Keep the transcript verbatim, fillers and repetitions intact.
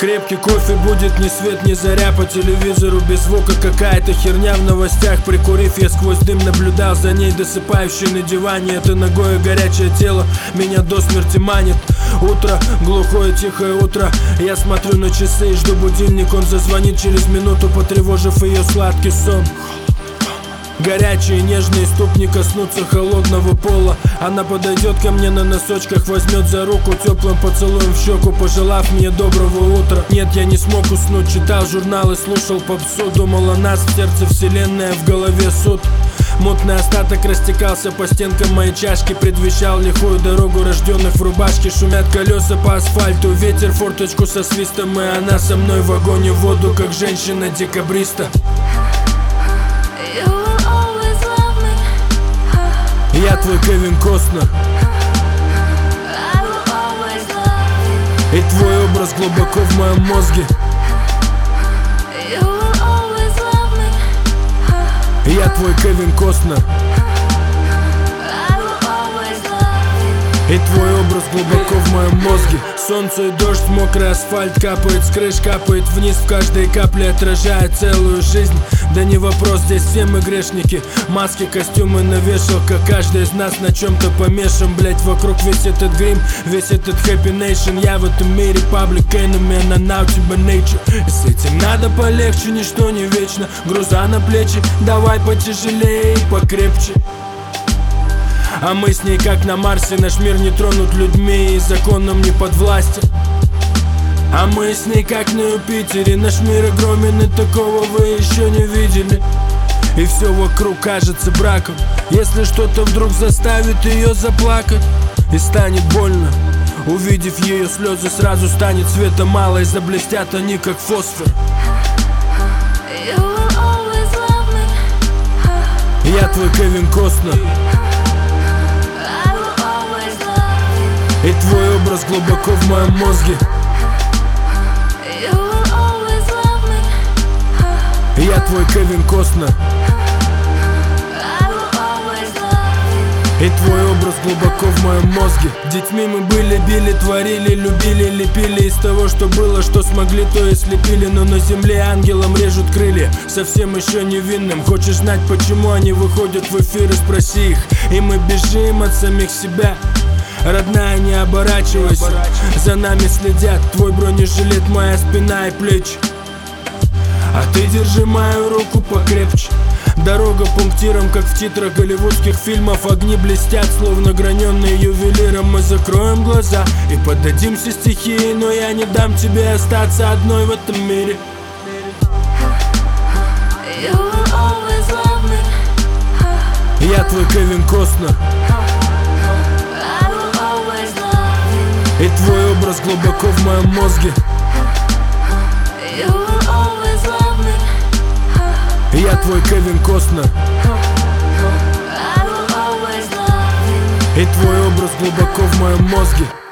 Крепкий кофе будет ни свет ни заря. По телевизору без звука какая-то херня в новостях. Прикурив, я сквозь дым наблюдал за ней, досыпающей на диване. Это ногое горячее тело меня до смерти манит. Утро, глухое тихое утро. Я смотрю на часы и жду будильник. Он зазвонит через минуту, потревожив ее сладкий сон. Горячие нежные ступни коснутся холодного пола. Она подойдет ко мне на носочках, возьмет за руку, теплым поцелуем в щеку, пожелав мне доброго утра. Нет, я не смог уснуть, читал журналы, слушал попсу. Думал о нас, в сердце вселенная, в голове суд. Мутный остаток растекался по стенкам моей чашки, предвещал лихую дорогу рожденных в рубашке. Шумят колеса по асфальту, ветер форточку со свистом. И она со мной в огонь и в воду, как женщина-декабриста. Я твой Кевин Костнер, и твой образ глубоко в моем мозге. Я твой Кевин Костнер, и твой образ глубоко в моем мозге. Солнце и дождь, мокрый асфальт, капает с крыш, капает вниз. В каждой капле отражает целую жизнь. Да не вопрос, здесь все мы грешники. Маски, костюмы на вешалках, каждый из нас на чем-то помешан. Блять, вокруг весь этот грим, весь этот happy nation. Я в этом мире public enemy, а на у тебя nature. И с этим надо полегче, ничто не вечно. Груза на плечи, давай потяжелее и покрепче. А мы с ней как на Марсе, наш мир не тронут людьми и законом не подвластен. А мы с ней как на Юпитере, наш мир огромен, и такого вы еще не видели. И все вокруг кажется браком, если что-то вдруг заставит ее заплакать. И станет больно, увидев ее слезы, сразу станет света мало, и заблестят они как фосфор. Я твой Кевин Костнер, и твой образ глубоко в моем мозге. Я твой Кевин Костнер, и твой образ глубоко в моем мозге. Детьми мы были, били, творили, любили, лепили. Из того, что было, что смогли, то и слепили. Но на земле ангелам режут крылья, совсем еще невинным. Хочешь знать, почему они выходят в эфир, и спроси их. И мы бежим от самих себя. Родная, не оборачивайся, за нами следят. Твой бронежилет, моя спина и плечи. А ты держи мою руку покрепче. Дорога пунктиром, как в титрах голливудских фильмов. Огни блестят, словно граненые ювелиром. Мы закроем глаза и поддадимся стихии. Но я не дам тебе остаться одной в этом мире. Я твой Кевин Костнер, и твой образ глубоко в моем мозге. Я твой Кевин Костнер, и твой образ глубоко в моем мозге.